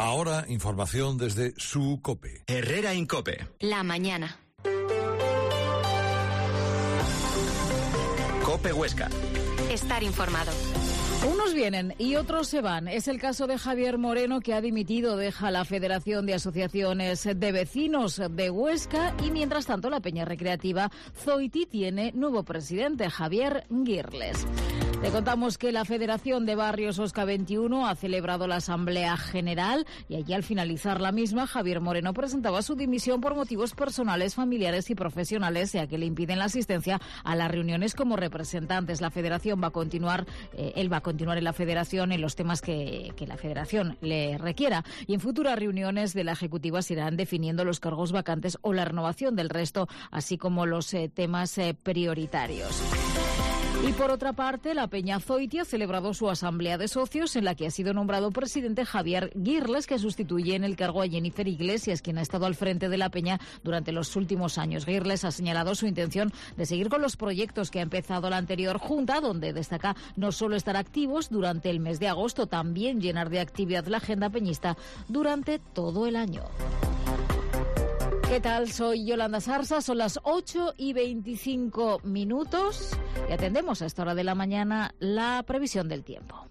Ahora, información desde su COPE. Herrera Incope. La mañana. COPE Huesca. Estar informado. Unos vienen y otros se van. Es el caso de Javier Moreno, que ha dimitido, deja la Federación de Asociaciones de Vecinos de Huesca, y mientras tanto la Peña Recreativa Zoiti tiene nuevo presidente, Javier Girles. Le contamos que la Federación de Barrios Osca 21 ha celebrado la Asamblea General y allí, al finalizar la misma, Javier Moreno presentaba su dimisión por motivos personales, familiares y profesionales, ya que le impiden la asistencia a las reuniones como representantes. La Federación va a continuar, él va a continuar en la Federación en los temas que la Federación le requiera, y en futuras reuniones de la Ejecutiva se irán definiendo los cargos vacantes o la renovación del resto, así como los temas prioritarios. Y por otra parte, la Peña Zoiti ha celebrado su asamblea de socios, en la que ha sido nombrado presidente Javier Girles, que sustituye en el cargo a Jennifer Iglesias, quien ha estado al frente de la Peña durante los últimos años. Girles ha señalado su intención de seguir con los proyectos que ha empezado la anterior Junta, donde destaca no solo estar activos durante el mes de agosto, también llenar de actividad la agenda peñista durante todo el año. ¿Qué tal? Soy Yolanda Sarsa, son las 8:25 y atendemos a esta hora de la mañana la previsión del tiempo.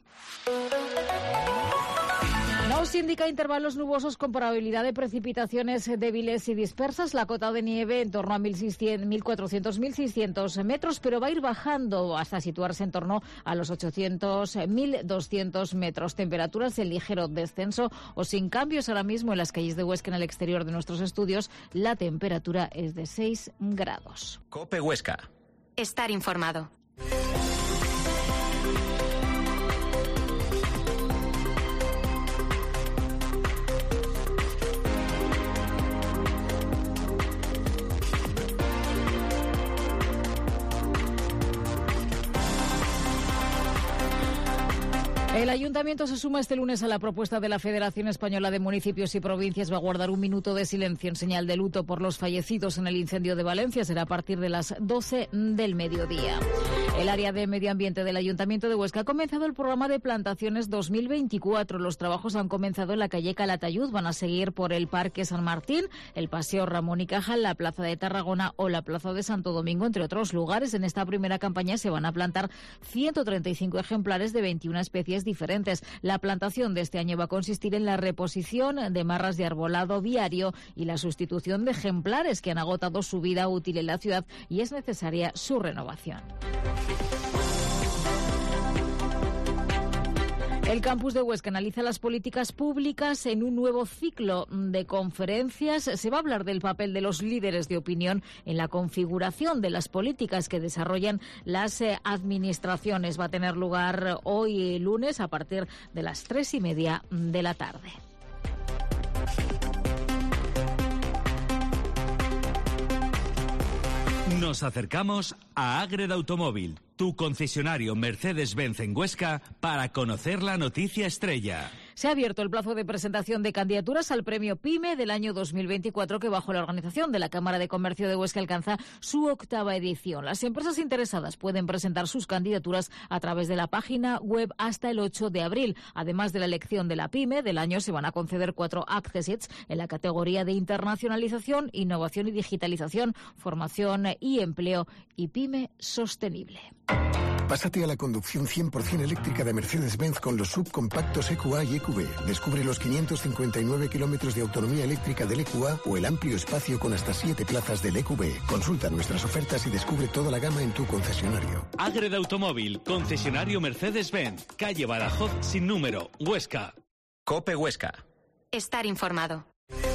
Nos indica intervalos nubosos con probabilidad de precipitaciones débiles y dispersas. La cota de nieve en torno a 1.400-1.600 metros, pero va a ir bajando hasta situarse en torno a los 800-1.200 metros. Temperaturas en ligero descenso o sin cambios ahora mismo en las calles de Huesca. En el exterior de nuestros estudios, la temperatura es de 6 grados. COPE Huesca. Estar informado. El Ayuntamiento se suma este lunes a la propuesta de la Federación Española de Municipios y Provincias. Va a guardar un minuto de silencio en señal de luto por los fallecidos en el incendio de Valencia. Será a partir de las 12 del mediodía. El área de medio ambiente del Ayuntamiento de Huesca ha comenzado el programa de plantaciones 2024. Los trabajos han comenzado en la calle Calatayud, van a seguir por el Parque San Martín, el Paseo Ramón y Cajal, la Plaza de Tarragona o la Plaza de Santo Domingo, entre otros lugares. En esta primera campaña se van a plantar 135 ejemplares de 21 especies diferentes. La plantación de este año va a consistir en la reposición de marras de arbolado viario y la sustitución de ejemplares que han agotado su vida útil en la ciudad, y es necesaria su renovación. El campus de Huesca analiza las políticas públicas en un nuevo ciclo de conferencias. Se va a hablar del papel de los líderes de opinión en la configuración de las políticas que desarrollan las administraciones. Va a tener lugar hoy lunes a partir de las 3:30 de la tarde. Nos acercamos a Ágreda Automóvil, tu concesionario Mercedes-Benz en Huesca, para conocer la noticia estrella. Se ha abierto el plazo de presentación de candidaturas al premio PYME del año 2024, que bajo la organización de la Cámara de Comercio de Huesca alcanza su 8ª edición. Las empresas interesadas pueden presentar sus candidaturas a través de la página web hasta el 8 de abril. Además de la elección de la PYME del año, se van a conceder 4 accessits en la categoría de internacionalización, innovación y digitalización, formación y empleo y PYME sostenible. Pásate a la conducción 100% eléctrica de Mercedes-Benz con los subcompactos EQA y EQB. Descubre los 559 kilómetros de autonomía eléctrica del EQA o el amplio espacio con hasta 7 plazas del EQB. Consulta nuestras ofertas y descubre toda la gama en tu concesionario. Ágreda Automóvil, concesionario Mercedes-Benz, calle Badajoz sin número, Huesca. COPE Huesca. Estar informado.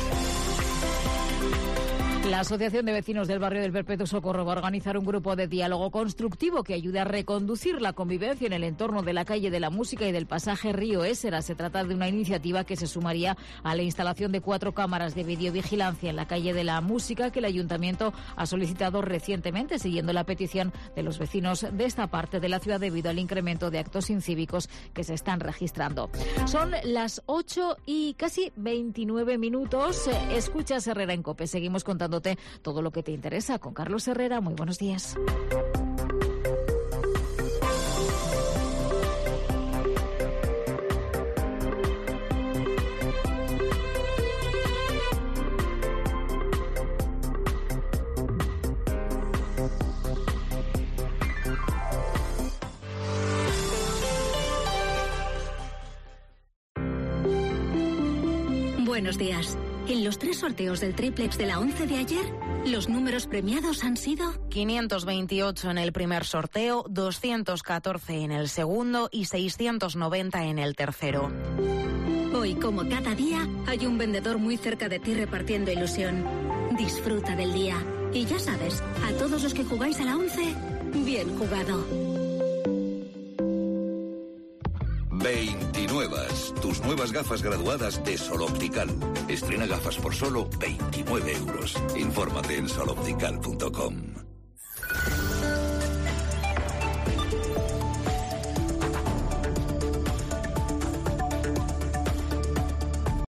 La Asociación de Vecinos del Barrio del Perpetuo Socorro va a organizar un grupo de diálogo constructivo que ayude a reconducir la convivencia en el entorno de la calle de la Música y del pasaje Río Ésera. Se trata de una iniciativa que se sumaría a la instalación de 4 cámaras de videovigilancia en la calle de la Música, que el Ayuntamiento ha solicitado recientemente, siguiendo la petición de los vecinos de esta parte de la ciudad debido al incremento de actos incívicos que se están registrando. Son las 8:29. Escuchas Herrera en COPE. Seguimos contando todo lo que te interesa con Carlos Herrera. Muy buenos días. Buenos días. En los 3 sorteos del triplex de la 11 de ayer, los números premiados han sido 528 en el primer sorteo, 214 en el segundo y 690 en el tercero. Hoy, como cada día, hay un vendedor muy cerca de ti repartiendo ilusión. Disfruta del día. Y ya sabes, a todos los que jugáis a la 11, bien jugado. 29. Tus nuevas gafas graduadas de Sol Optical. Estrena gafas por solo 29 euros. Infórmate en soloptical.com.